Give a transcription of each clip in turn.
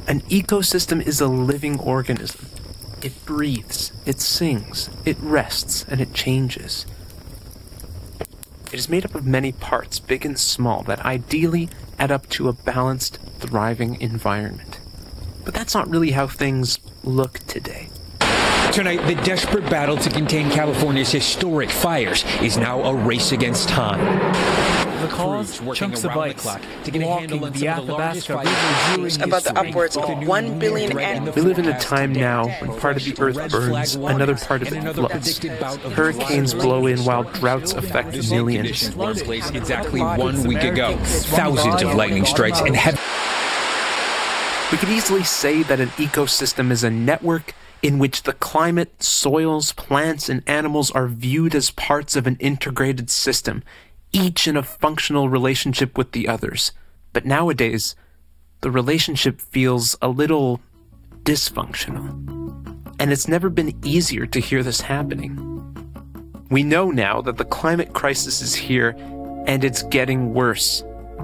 An ecosystem is a living organism. It breathes, it sings, it rests, and it changes. It is made up of many parts, big and small, that ideally add up to a balanced, thriving environment. But that's not really how things look today. Tonight, the desperate battle to contain California's historic fires is now a race against time. The cause, chunks of ice, blocking the Athabasca River. About the upwards of 1 billion animals. We live in a time now when part of the earth burns, another part of it floods. Hurricanes blow in while droughts affect millions. Exactly 1 week ago, thousands of lightning strikes and heavy... We could easily say that an ecosystem is a network in which the climate, soils, plants, and animals are viewed as parts of an integrated system, each in a functional relationship with the others. But nowadays, the relationship feels a little dysfunctional. And it's never been easier to hear this happening. We know now that the climate crisis is here, and it's getting worse.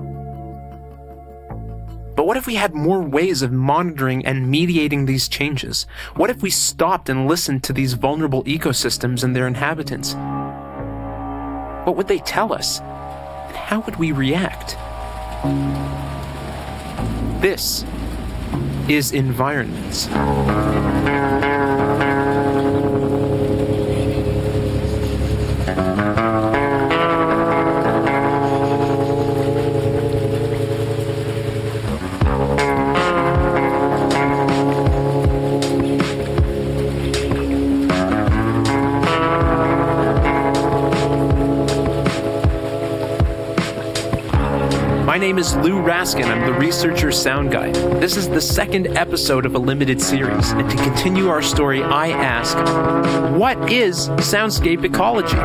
But what if we had more ways of monitoring and mediating these changes? What if we stopped and listened to these vulnerable ecosystems and their inhabitants? What would they tell us? And how would we react? This is Environments. My name is Lou Raskin. I'm the researcher sound guy. This is the second episode of a limited series, and to continue our story, I ask, what is soundscape ecology?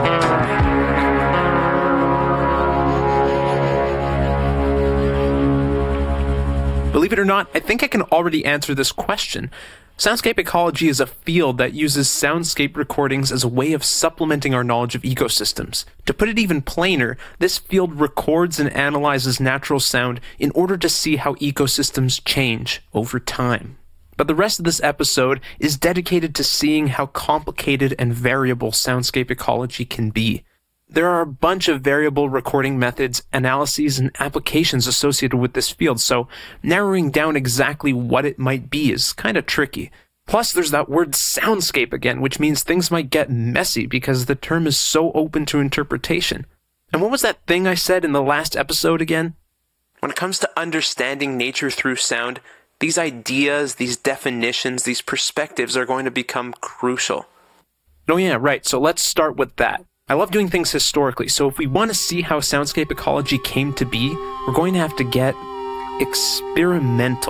Believe it or not, I think I can already answer this question. Soundscape ecology is a field that uses soundscape recordings as a way of supplementing our knowledge of ecosystems. To put it even plainer, this field records and analyzes natural sound in order to see how ecosystems change over time. But the rest of this episode is dedicated to seeing how complicated and variable soundscape ecology can be. There are a bunch of variable recording methods, analyses, and applications associated with this field, so narrowing down exactly what it might be is kind of tricky. Plus, there's that word soundscape again, which means things might get messy because the term is so open to interpretation. And what was that thing I said in the last episode again? When it comes to understanding nature through sound, these ideas, these definitions, these perspectives are going to become crucial. Oh yeah, right, so let's start with that. I love doing things historically, so if we want to see how soundscape ecology came to be, we're going to have to get experimental.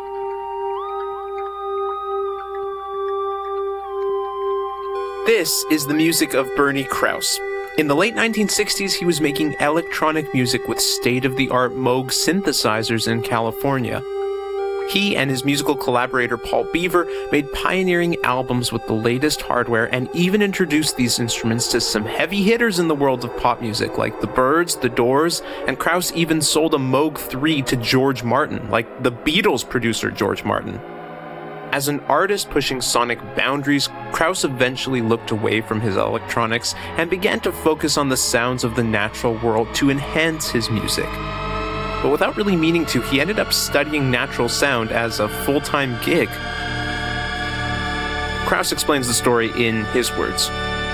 This is the music of Bernie Krause. In the late 1960s, he was making electronic music with state-of-the-art Moog synthesizers in California. He and his musical collaborator Paul Beaver made pioneering albums with the latest hardware and even introduced these instruments to some heavy hitters in the world of pop music like the Byrds, the Doors, and Krause even sold a Moog 3 to George Martin, like the Beatles producer George Martin. As an artist pushing sonic boundaries, Krause eventually looked away from his electronics and began to focus on the sounds of the natural world to enhance his music. But without really meaning to, he ended up studying natural sound as a full-time gig. Krause explains the story in his words.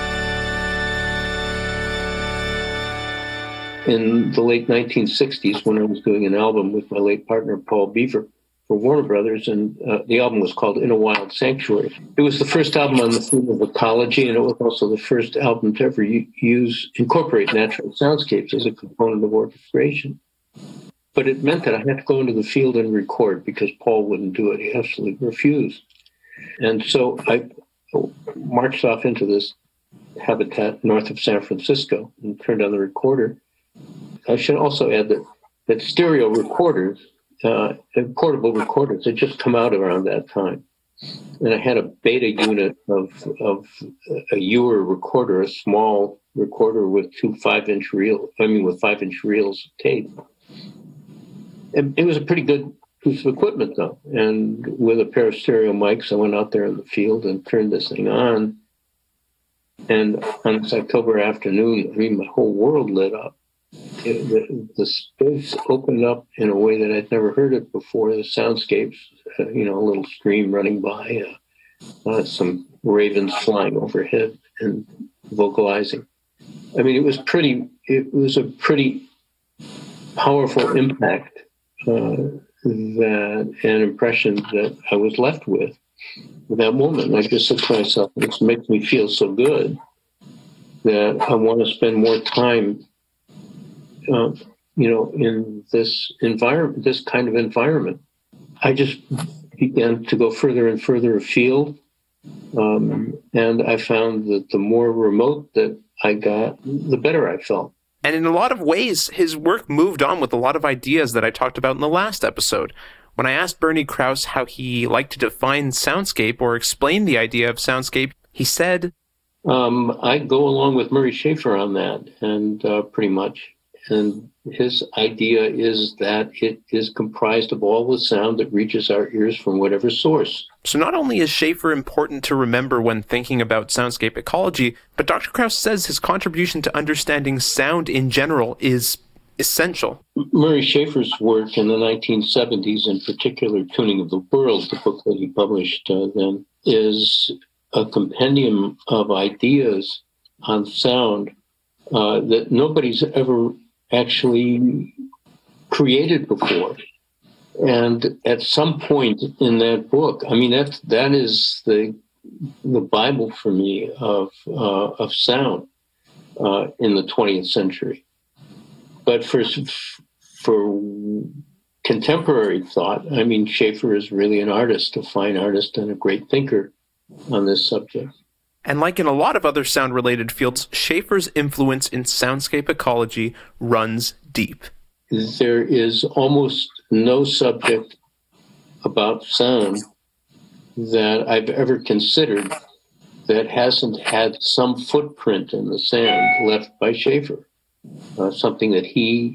In the late 1960s, when I was doing an album with my late partner, Paul Beaver, for Warner Brothers, and the album was called In a Wild Sanctuary. It was the first album on the theme of ecology, and it was also the first album to ever incorporate natural soundscapes as a component of orchestration. But it meant that I had to go into the field and record because Paul wouldn't do it. He absolutely refused. And so I marched off into this habitat north of San Francisco and turned on the recorder. I should also add that stereo recorders, portable recorders, had just come out around that time. And I had a beta unit of a Ewer recorder, a small recorder with 5-inch reels of tape. It was a pretty good piece of equipment, though. And with a pair of stereo mics, I went out there in the field and turned this thing on. And on this October afternoon, I mean, my whole world lit up. The space opened up in a way that I'd never heard it before. The soundscapes, a little stream running by, some ravens flying overhead and vocalizing. I mean, it was a pretty powerful impact, an impression that I was left with that moment. I just said to myself, this makes me feel so good that I want to spend more time in this environment, this kind of environment. I just began to go further and further afield. And I found that the more remote that I got, the better I felt. And in a lot of ways, his work moved on with a lot of ideas that I talked about in the last episode. When I asked Bernie Krause how he liked to define soundscape or explain the idea of soundscape, he said, I go along with Murray Schafer on that, and pretty much. And his idea is that it is comprised of all the sound that reaches our ears from whatever source. So not only is Schafer important to remember when thinking about soundscape ecology, but Dr. Krause says his contribution to understanding sound in general is essential. Murray Schafer's work in the 1970s, in particular Tuning of the World, the book that he published then, is a compendium of ideas on sound that nobody's ever actually created before. And at some point in that book, I mean, that is the Bible for me of sound in the 20th century. But for contemporary thought, I mean, Schafer is really an artist, a fine artist, and a great thinker on this subject. And like in a lot of other sound-related fields, Schafer's influence in soundscape ecology runs deep. There is almost no subject about sound that I've ever considered that hasn't had some footprint in the sand left by Schafer. Something that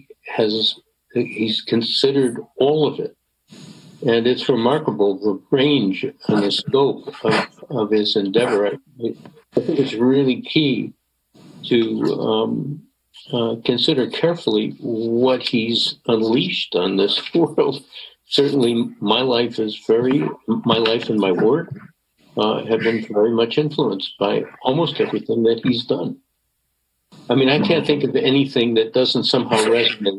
he's considered all of it. And it's remarkable, the range and the scope of his endeavor. I think it's really key to consider carefully what he's unleashed on this world. Certainly my life and my work have been very much influenced by almost everything that he's done. I mean, I can't think of anything that doesn't somehow resonate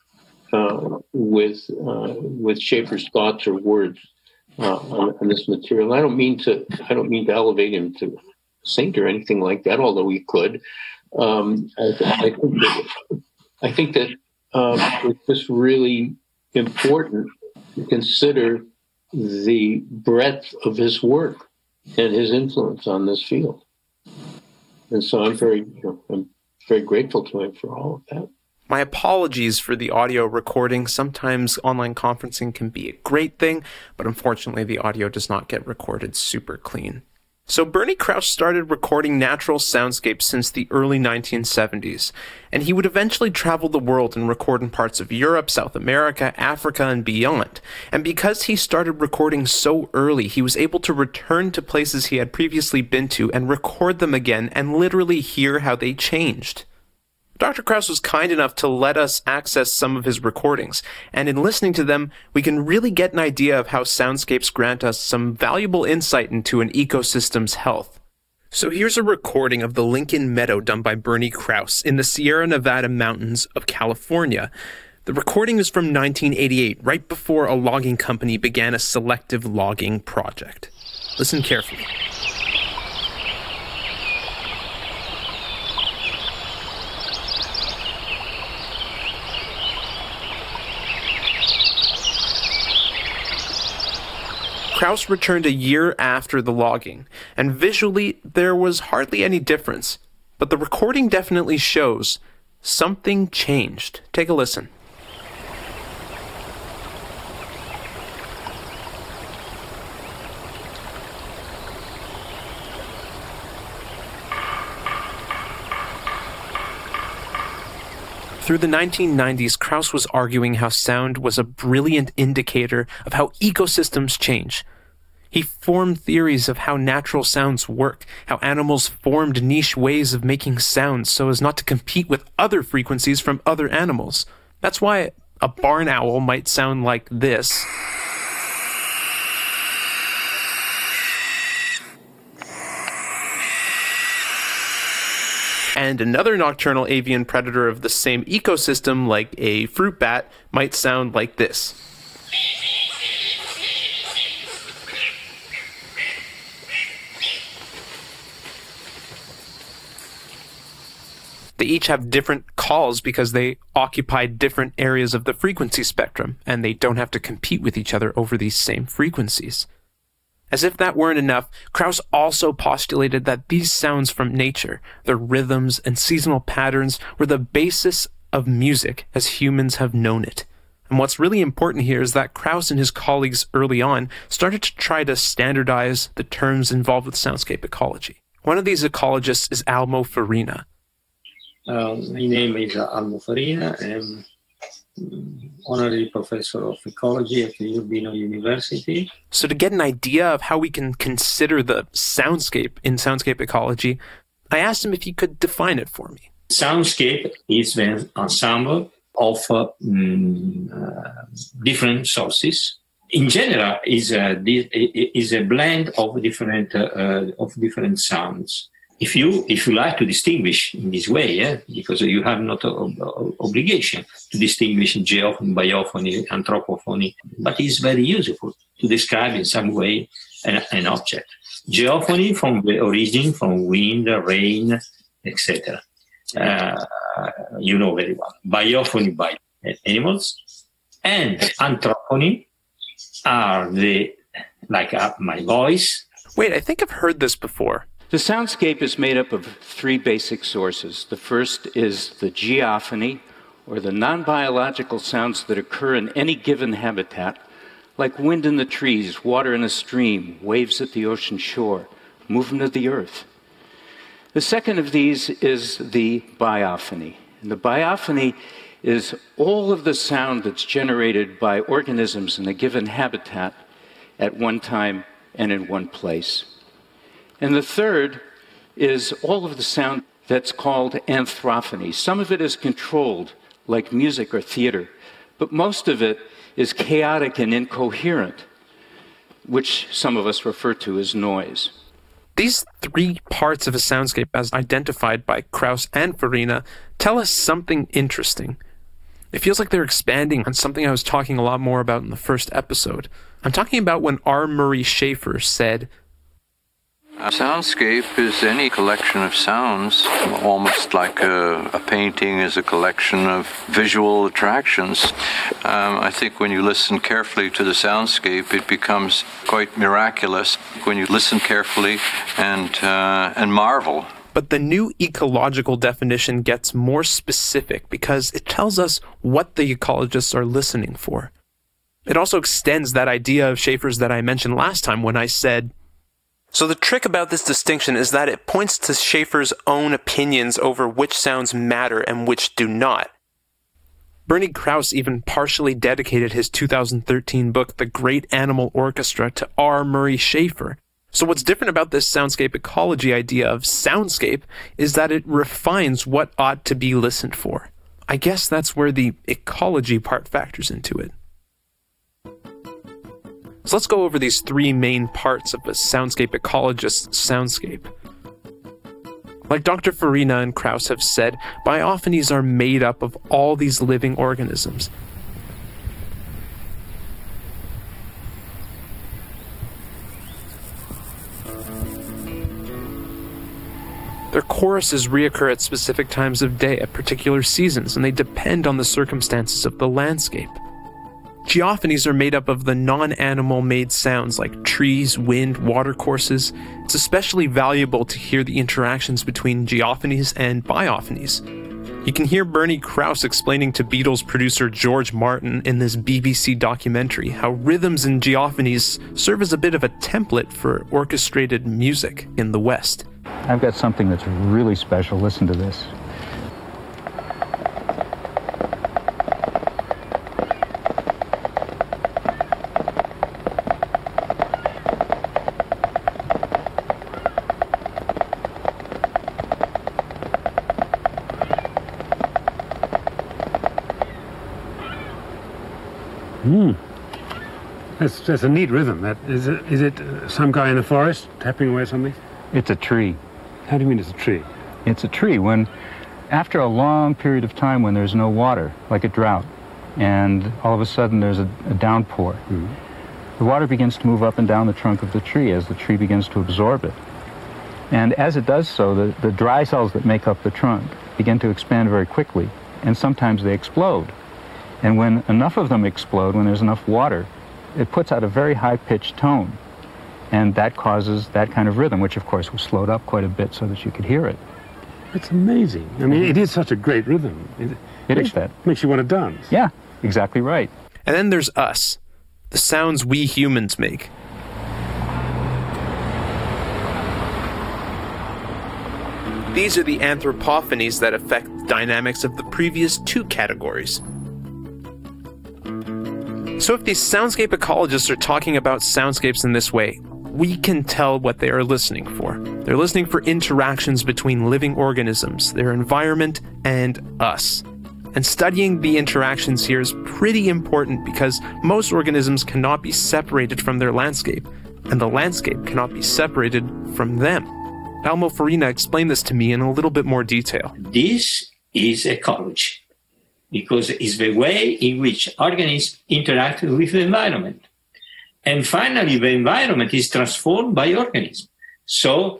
with Schafer's thoughts or words on this material. I don't mean to elevate him to saint or anything like that, although he could. I think that it's just really important to consider the breadth of his work and his influence on this field. And so I'm very grateful to him for all of that. My apologies for the audio recording. Sometimes online conferencing can be a great thing, but unfortunately the audio does not get recorded super clean. So Bernie Krause started recording natural soundscapes since the early 1970s, and he would eventually travel the world and record in parts of Europe, South America, Africa, and beyond. And because he started recording so early, he was able to return to places he had previously been to and record them again and literally hear how they changed. Dr. Krause was kind enough to let us access some of his recordings, and in listening to them, we can really get an idea of how soundscapes grant us some valuable insight into an ecosystem's health. So here's a recording of the Lincoln Meadow done by Bernie Krause in the Sierra Nevada mountains of California. The recording is from 1988, right before a logging company began a selective logging project. Listen carefully. Krause returned a year after the logging, and visually there was hardly any difference, but the recording definitely shows something changed. Take a listen. Through the 1990s, Krauss was arguing how sound was a brilliant indicator of how ecosystems change. He formed theories of how natural sounds work, how animals formed niche ways of making sounds so as not to compete with other frequencies from other animals. That's why a barn owl might sound like this. And another nocturnal avian predator of the same ecosystem, like a fruit bat, might sound like this. They each have different calls because they occupy different areas of the frequency spectrum, and they don't have to compete with each other over these same frequencies. As if that weren't enough, Krauss also postulated that these sounds from nature, their rhythms and seasonal patterns, were the basis of music as humans have known it. And what's really important here is that Krauss and his colleagues early on started to try to standardize the terms involved with soundscape ecology. One of these ecologists is Almo Farina. My name is Almo Farina. I'm honorary professor of ecology at the Urbino University. So to get an idea of how we can consider the soundscape in soundscape ecology, I asked him if he could define it for me. Soundscape is an ensemble of different sources. In general, is a blend of different sounds. If you like to distinguish in this way, because you have not obligation to distinguish geophony, biophony, anthropophony, but it's very useful to describe in some way an object. Geophony from the origin, from wind, rain, etc. You know very well. Biophony by animals, and anthrophony are like my voice. Wait, I think I've heard this before. The soundscape is made up of three basic sources. The first is the geophony, or the non-biological sounds that occur in any given habitat, like wind in the trees, water in a stream, waves at the ocean shore, movement of the earth. The second of these is the biophony. And the biophony is all of the sound that's generated by organisms in a given habitat at one time and in one place. And the third is all of the sound that's called anthrophony. Some of it is controlled, like music or theater, but most of it is chaotic and incoherent, which some of us refer to as noise. These three parts of a soundscape, as identified by Krauss and Farina, tell us something interesting. It feels like they're expanding on something I was talking a lot more about in the first episode. I'm talking about when R. Murray Schafer said, "A soundscape is any collection of sounds, almost like a painting is a collection of visual attractions. I think when you listen carefully to the soundscape, it becomes quite miraculous when you listen carefully and marvel." But the new ecological definition gets more specific because it tells us what the ecologists are listening for. It also extends that idea of Schafer's that I mentioned last time when I said, so the trick about this distinction is that it points to Schafer's own opinions over which sounds matter and which do not. Bernie Krause even partially dedicated his 2013 book, The Great Animal Orchestra, to R. Murray Schafer. So what's different about this soundscape ecology idea of soundscape is that it refines what ought to be listened for. I guess that's where the ecology part factors into it. So let's go over these three main parts of a soundscape ecologist's soundscape. Like Dr. Farina and Krauss have said, biophonies are made up of all these living organisms. Their choruses reoccur at specific times of day at particular seasons, and they depend on the circumstances of the landscape. Geophonies are made up of the non-animal made sounds like trees, wind, watercourses. It's especially valuable to hear the interactions between geophonies and biophonies. You can hear Bernie Krause explaining to Beatles producer George Martin in this BBC documentary how rhythms and geophonies serve as a bit of a template for orchestrated music in the West. I've got something that's really special. Listen to this. That's a neat rhythm. Is it some guy in the forest tapping away something? It's a tree. How do you mean it's a tree? It's a tree. When, after a long period of time when there's no water, like a drought, and all of a sudden there's a downpour, the water begins to move up and down the trunk of the tree as the tree begins to absorb it. And as it does so, the dry cells that make up the trunk begin to expand very quickly, and sometimes they explode. And when enough of them explode, when there's enough water, it puts out a very high-pitched tone. And that causes that kind of rhythm, which of course was slowed up quite a bit so that you could hear it. It's amazing. I mean, it is such a great rhythm. It is that. Makes you want to dance. Yeah, exactly right. And then there's us, the sounds we humans make. These are the anthropophonies that affect the dynamics of the previous two categories. So if these soundscape ecologists are talking about soundscapes in this way, we can tell what they are listening for. They're listening for interactions between living organisms, their environment, and us. And studying the interactions here is pretty important because most organisms cannot be separated from their landscape, and the landscape cannot be separated from them. Elmo Farina explained this to me in a little bit more detail. This is ecology, because it's the way in which organisms interact with the environment. And finally, the environment is transformed by organisms. So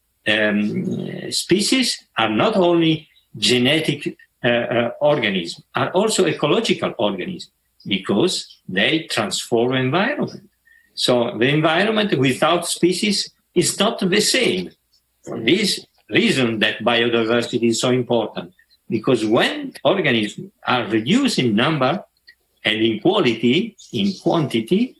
species are not only genetic organisms, are also ecological organisms, because they transform the environment. So the environment without species is not the same. For this reason that biodiversity is so important, because when organisms are reduced in number and in quality, in quantity,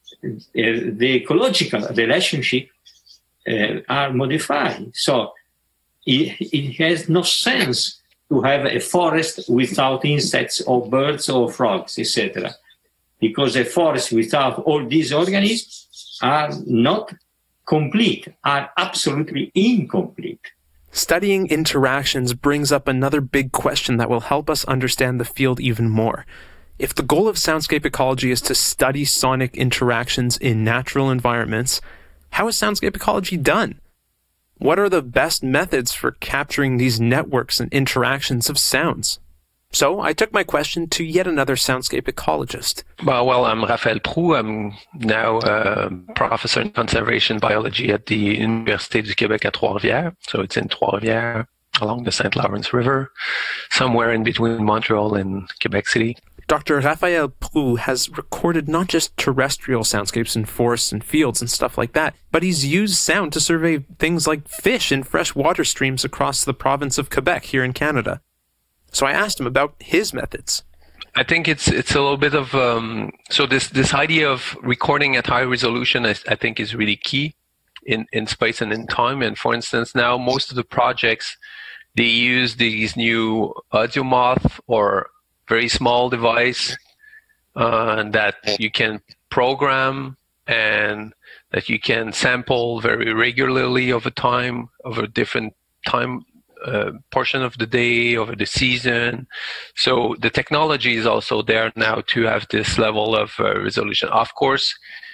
the ecological relationship are modified. So it has no sense to have a forest without insects or birds or frogs, etc. Because a forest without all these organisms are not complete, are absolutely incomplete. Studying interactions brings up another big question that will help us understand the field even more. If the goal of soundscape ecology is to study sonic interactions in natural environments, how is soundscape ecology done? What are the best methods for capturing these networks and interactions of sounds? So I took my question to yet another soundscape ecologist. Well, I'm Raphaël Proulx. I'm now a professor in conservation biology at the Université du Québec à Trois-Rivières. So it's in Trois-Rivières along the St. Lawrence River, somewhere in between Montreal and Quebec City. Dr. Raphaël Proulx has recorded not just terrestrial soundscapes in forests and fields and stuff like that, but he's used sound to survey things like fish in fresh water streams across the province of Quebec here in Canada. So I asked him about his methods. I think it's a little bit of so this idea of recording at high resolution I think is really key in space and in time. And for instance, now most of the projects, they use these new Audiomoth or very small device that you can program and that you can sample very regularly over time, over different time portion of the day, over the season. So the technology is also there now to have this level of resolution. Of course,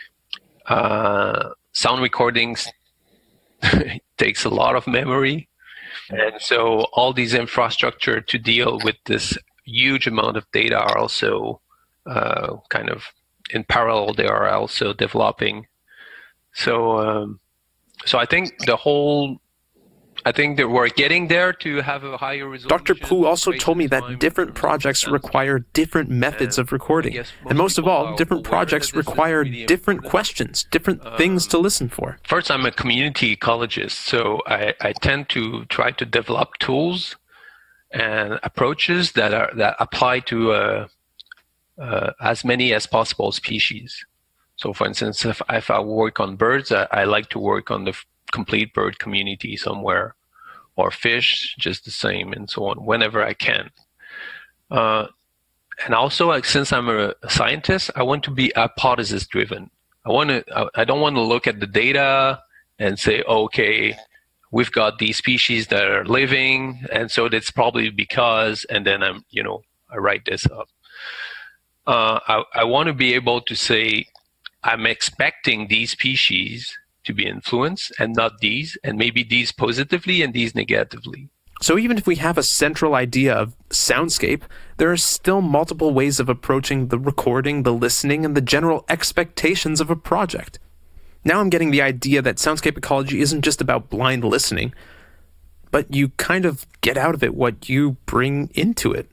sound recordings takes a lot of memory. And so all these infrastructure to deal with this huge amount of data are also kind of in parallel. They are also developing. So I think that we're getting there to have a higher resolution. Dr. Proulx also told me that different projects require different methods of recording. And most of all, different projects require different questions, different things to listen for. First, I'm a community ecologist, so I tend to try to develop tools and approaches that apply to as many as possible species. So for instance, if I work on birds, I like to work on the complete bird community somewhere, or fish, just the same, and so on, whenever I can. And also, since I'm a scientist, I want to be hypothesis driven. I don't want to look at the data and say, okay, we've got these species that are living, and so that's probably because, and then I write this up. I want to be able to say, I'm expecting these species to be influenced and not these, and maybe these positively and these negatively. So even if we have a central idea of soundscape, there are still multiple ways of approaching the recording, the listening, and the general expectations of a project. Now I'm getting the idea that soundscape ecology isn't just about blind listening, but you kind of get out of it what you bring into it.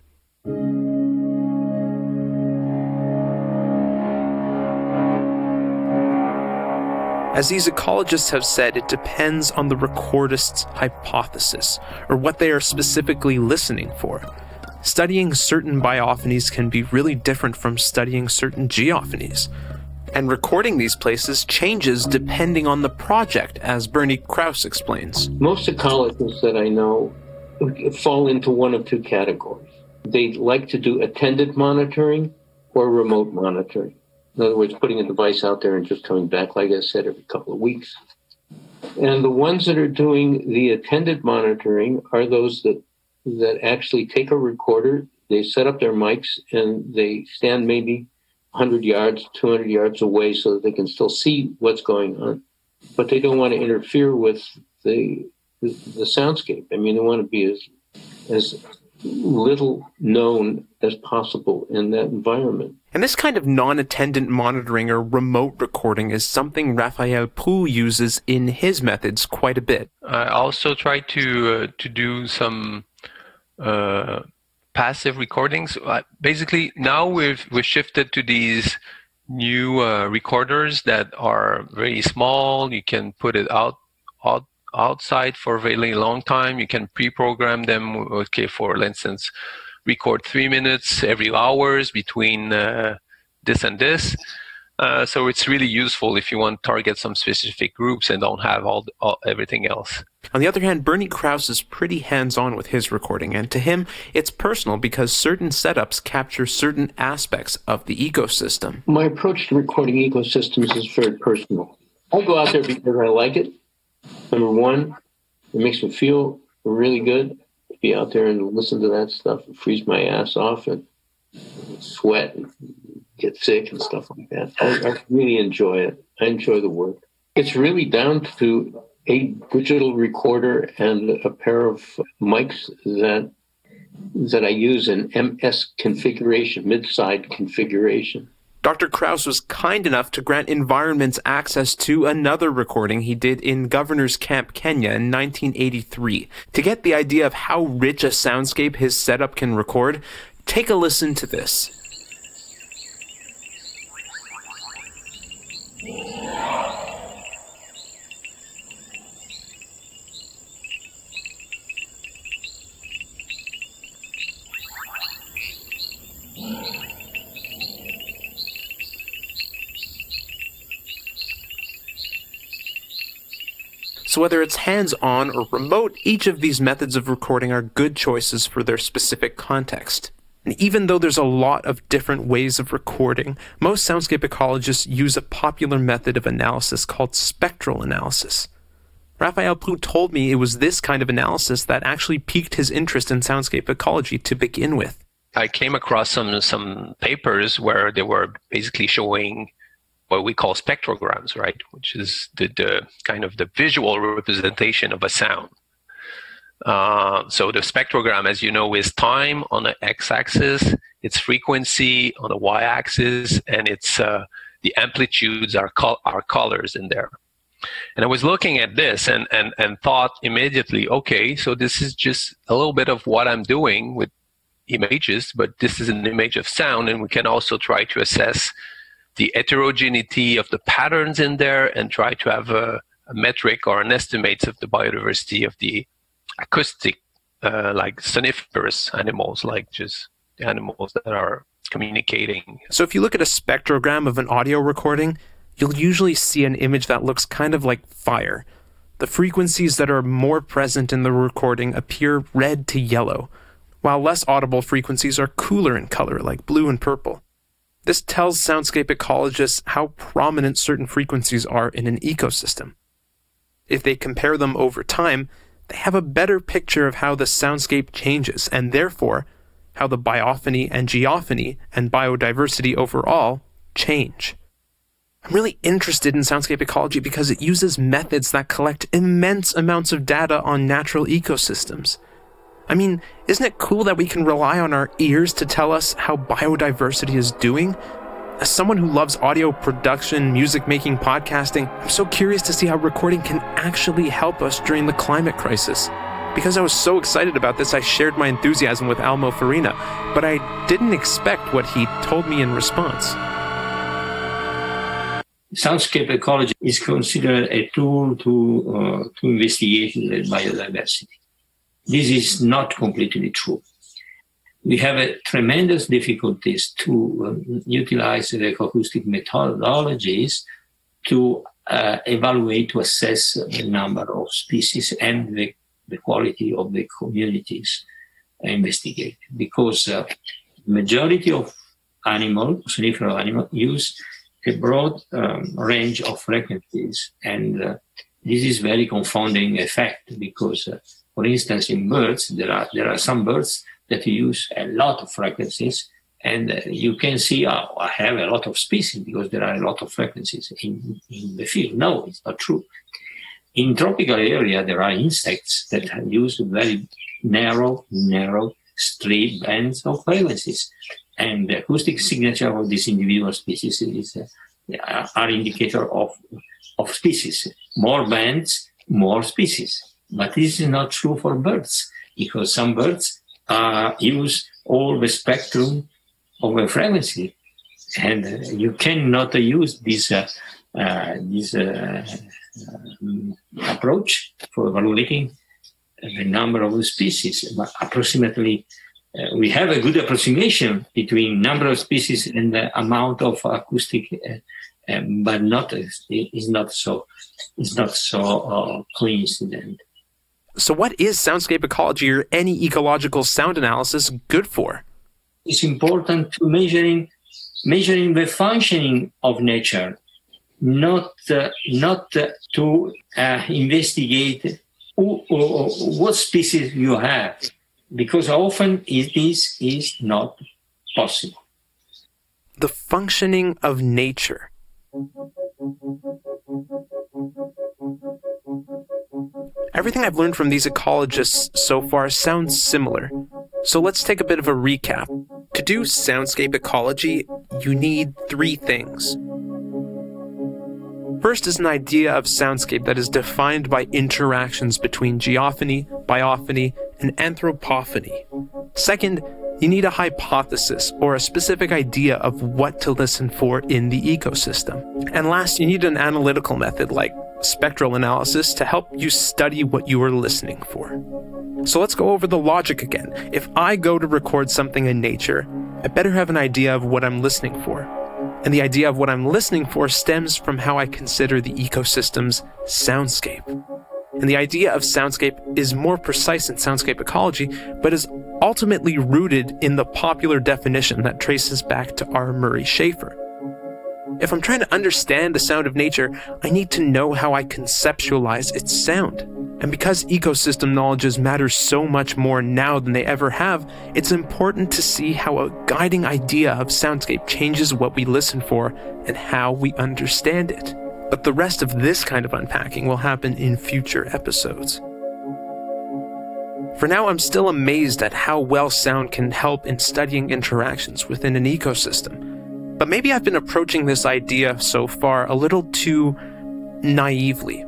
As these ecologists have said, it depends on the recordist's hypothesis, or what they are specifically listening for. Studying certain biophonies can be really different from studying certain geophonies. And recording these places changes depending on the project, as Bernie Krause explains. Most ecologists that I know fall into one of two categories. They like to do attended monitoring or remote monitoring. In other words, putting a device out there and just coming back, like I said, every couple of weeks. And the ones that are doing the attended monitoring are those that actually take a recorder, they set up their mics, and they stand maybe 100 yards, 200 yards away so that they can still see what's going on. But they don't want to interfere with the soundscape. I mean, they want to be as little known as possible in that environment. And this kind of non-attendant monitoring or remote recording is something Raphael Proulx uses in his methods quite a bit. I also try to do some passive recordings. Basically, now we've shifted to these new recorders that are very small. You can put it outside for a very long time. You can pre-program them. Okay, for instance, record 3 minutes every hours between this and this. So it's really useful if you want to target some specific groups and don't have everything else. On the other hand, Bernie Krause is pretty hands-on with his recording, and to him, it's personal because certain setups capture certain aspects of the ecosystem. My approach to recording ecosystems is very personal. I go out there because I like it. Number one, it makes me feel really good to be out there and listen to that stuff and freeze my ass off and sweat and get sick and stuff like that. I really enjoy it. I enjoy the work. It's really down to a digital recorder and a pair of mics that I use in MS configuration, mid-side configuration. Dr. Krause was kind enough to grant Environments access to another recording he did in Governor's Camp, Kenya in 1983. To get the idea of how rich a soundscape his setup can record, take a listen to this. So whether it's hands-on or remote, each of these methods of recording are good choices for their specific context. And even though there's a lot of different ways of recording, most soundscape ecologists use a popular method of analysis called spectral analysis. Raphael Proulx told me it was this kind of analysis that actually piqued his interest in soundscape ecology to begin with. I came across some papers where they were basically showing what we call spectrograms, right? Which is the kind of the visual representation of a sound. So the spectrogram, as you know, is time on the x-axis, its frequency on the y-axis, and it's the amplitudes are colors in there. And I was looking at this and thought immediately, okay, so this is just a little bit of what I'm doing with images, but this is an image of sound, and we can also try to assess the heterogeneity of the patterns in there and try to have a metric or an estimate of the biodiversity of the acoustic, like soniferous animals, like just the animals that are communicating. So if you look at a spectrogram of an audio recording, you'll usually see an image that looks kind of like fire. The frequencies that are more present in the recording appear red to yellow, while less audible frequencies are cooler in color, like blue and purple. This tells soundscape ecologists how prominent certain frequencies are in an ecosystem. If they compare them over time, they have a better picture of how the soundscape changes, and therefore, how the biophony and geophony and biodiversity overall change. I'm really interested in soundscape ecology because it uses methods that collect immense amounts of data on natural ecosystems. I mean, isn't it cool that we can rely on our ears to tell us how biodiversity is doing? As someone who loves audio production, music making, podcasting, I'm so curious to see how recording can actually help us during the climate crisis. Because I was so excited about this, I shared my enthusiasm with Almo Farina, but I didn't expect what he told me in response. Soundscape ecology is considered a tool to investigate the biodiversity. This is not completely true. We have a tremendous difficulties to utilize the ecoacoustic methodologies to evaluate, to assess the number of species and the quality of the communities investigated. Because the majority of soniferous animals use a broad range of frequencies, and this is very confounding effect because, for instance, in birds, there are some birds that use a lot of frequencies, and you can see, I have a lot of species because there are a lot of frequencies in the field. No, it's not true. In tropical area, there are insects that use very narrow straight bands of frequencies. And the acoustic signature of this individual species are indicator of species. More bands, more species. But this is not true for birds, because some birds use all the spectrum of a frequency, and you cannot use this approach for evaluating the number of the species. But approximately, we have a good approximation between number of species and the amount of acoustic, but it's not so coincident. So what is soundscape ecology or any ecological sound analysis good for? It's important to measuring the functioning of nature, not to investigate what species you have, because often it is not possible. The functioning of nature. Everything I've learned from these ecologists so far sounds similar. So let's take a bit of a recap. To do soundscape ecology, you need 3 things. First is an idea of soundscape that is defined by interactions between geophony, biophony, and anthropophony. Second, you need a hypothesis or a specific idea of what to listen for in the ecosystem. And last, you need an analytical method like spectral analysis to help you study what you are listening for. So let's go over the logic again. If I go to record something in nature, I better have an idea of what I'm listening for. And the idea of what I'm listening for stems from how I consider the ecosystem's soundscape. And the idea of soundscape is more precise in soundscape ecology, but is ultimately rooted in the popular definition that traces back to R. Murray Schafer. If I'm trying to understand the sound of nature, I need to know how I conceptualize its sound. And because ecosystem knowledges matter so much more now than they ever have, it's important to see how a guiding idea of soundscape changes what we listen for and how we understand it. But the rest of this kind of unpacking will happen in future episodes. For now, I'm still amazed at how well sound can help in studying interactions within an ecosystem. But maybe I've been approaching this idea so far a little too naively.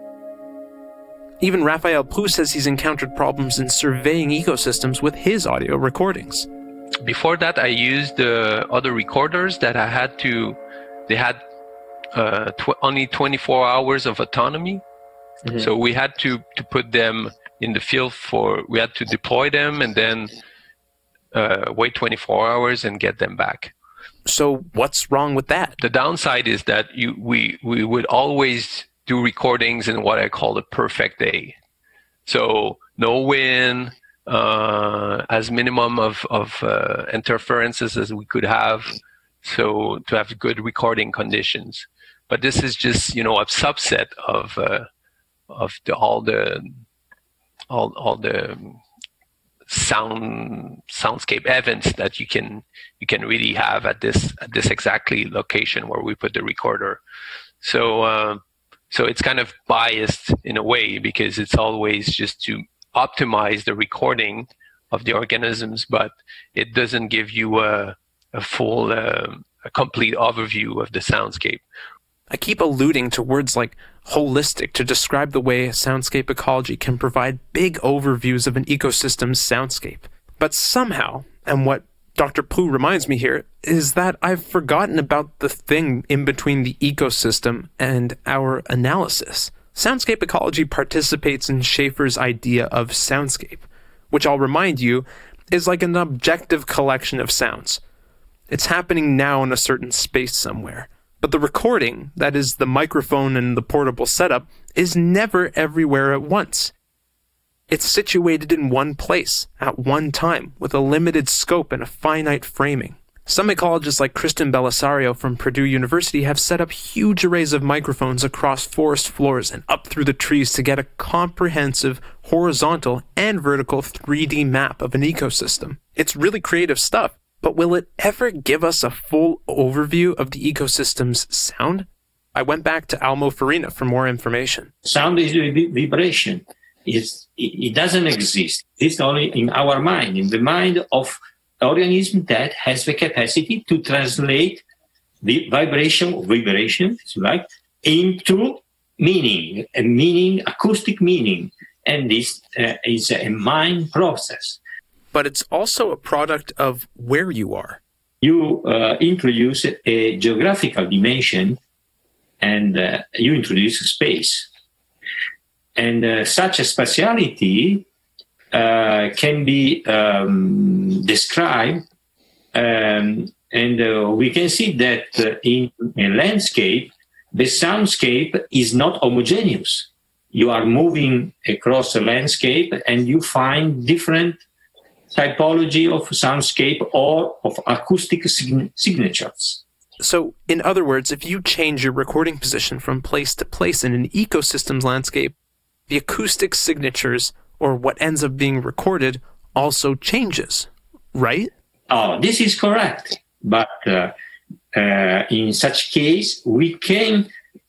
Even Raphael Proust says he's encountered problems in surveying ecosystems with his audio recordings. Before that, I used other recorders that they had only 24 hours of autonomy. Mm-hmm. So we had to put them in the field we had to deploy them and then wait 24 hours and get them back. So what's wrong with that? The downside is that we would always do recordings in what I call the perfect day. So no wind, as minimum of interferences as we could have, so to have good recording conditions. But this is just, a subset of all the soundscape events that you can really have at this exactly location where we put the recorder. So it's kind of biased in a way, because it's always just to optimize the recording of the organisms, but it doesn't give you a full, a complete overview of the soundscape. I keep alluding to words like holistic to describe the way soundscape ecology can provide big overviews of an ecosystem's soundscape. But somehow, and what Dr. Proulx reminds me here, is that I've forgotten about the thing in between the ecosystem and our analysis. Soundscape ecology participates in Schaefer's idea of soundscape, which I'll remind you is like an objective collection of sounds. It's happening now in a certain space somewhere. But the recording, that is the microphone and the portable setup, is never everywhere at once. It's situated in one place, at one time, with a limited scope and a finite framing. Some ecologists like Kristen Bellisario from Purdue University have set up huge arrays of microphones across forest floors and up through the trees to get a comprehensive horizontal and vertical 3D map of an ecosystem. It's really creative stuff. But will it ever give us a full overview of the ecosystem's sound? I went back to Almo Farina for more information. Sound is vibration. It doesn't exist. It's only in our mind, in the mind of organism that has the capacity to translate the vibration, if you like, into meaning, acoustic meaning. And this is a mind process. But it's also a product of where you are. You introduce a geographical dimension, and you introduce space. And such a spatiality can be described, and we can see that in a landscape, the soundscape is not homogeneous. You are moving across a landscape and you find different typology of soundscape or of acoustic signatures. So, in other words, if you change your recording position from place to place in an ecosystem's landscape, the acoustic signatures, or what ends up being recorded, also changes, right? Oh, this is correct. But in such case, we can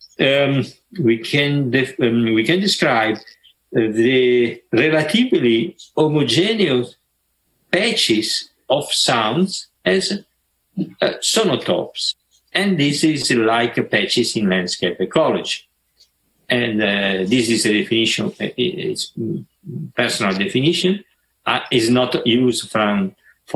describe the relatively homogeneous patches of sounds as sonotopes. And this is like patches in landscape ecology. And this is a definition, it's personal definition, is not used from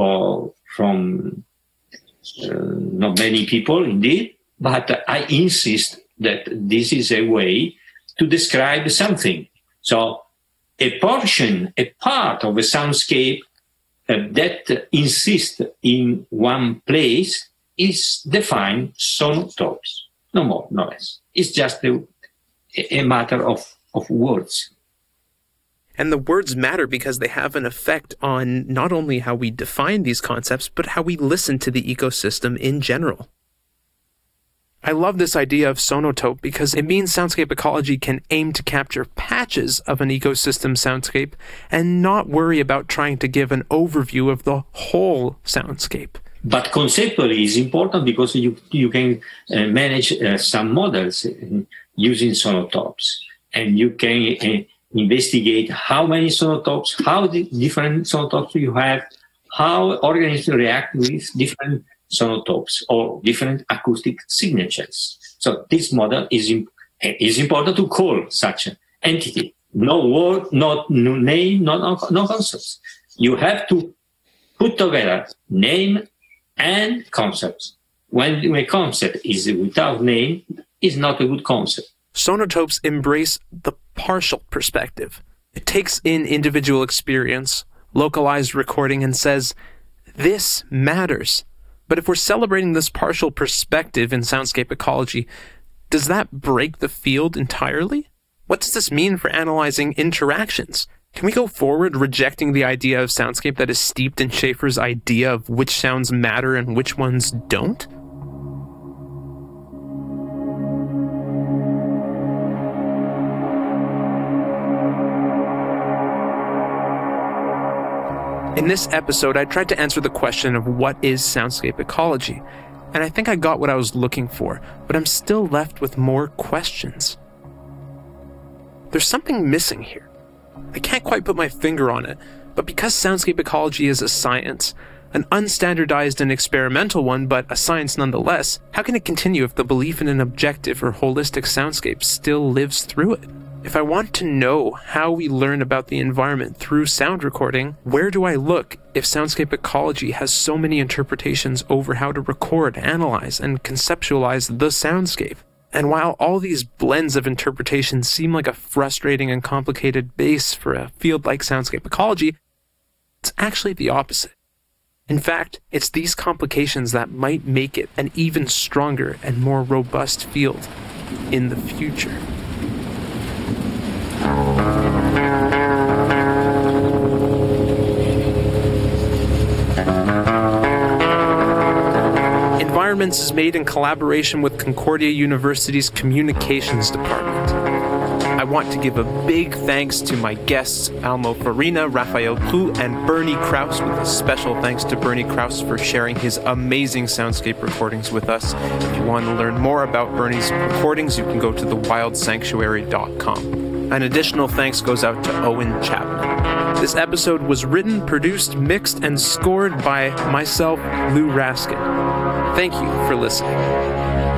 not many people indeed, but I insist that this is a way to describe something. So a part of a soundscape that insists in one place is defined sonotopes. No more, no less. It's just a matter of words. And the words matter because they have an effect on not only how we define these concepts, but how we listen to the ecosystem in general. I love this idea of sonotope because it means soundscape ecology can aim to capture patches of an ecosystem soundscape and not worry about trying to give an overview of the whole soundscape. But conceptually it's important because you can manage some models using sonotopes, and you can investigate how many sonotopes, how the different sonotopes you have, how organisms react with different sonotopes or different acoustic signatures. So this model is important to call such an entity. No word, no name, no concepts. You have to put together name and concepts. When a concept is without name, it's not a good concept. Sonotopes embrace the partial perspective. It takes in individual experience, localized recording, and says, this matters. But if we're celebrating this partial perspective in soundscape ecology, does that break the field entirely? What does this mean for analyzing interactions? Can we go forward rejecting the idea of soundscape that is steeped in Schaefer's idea of which sounds matter and which ones don't? In this episode, I tried to answer the question of what is soundscape ecology, and I think I got what I was looking for, but I'm still left with more questions. There's something missing here. I can't quite put my finger on it, but because soundscape ecology is a science, an unstandardized and experimental one, but a science nonetheless, how can it continue if the belief in an objective or holistic soundscape still lives through it? If I want to know how we learn about the environment through sound recording, where do I look if soundscape ecology has so many interpretations over how to record, analyze, and conceptualize the soundscape? And while all these blends of interpretations seem like a frustrating and complicated base for a field like soundscape ecology, it's actually the opposite. In fact, it's these complications that might make it an even stronger and more robust field in the future. Environments is made in collaboration with Concordia University's Communications Department. I want to give a big thanks to my guests, Almo Farina, Raphael Prou, and Bernie Krause, with a special thanks to Bernie Krause for sharing his amazing soundscape recordings with us. If you want to learn more about Bernie's recordings, you can go to thewildsanctuary.com. An additional thanks goes out to Owen Chapman. This episode was written, produced, mixed, and scored by myself, Lou Raskin. Thank you for listening.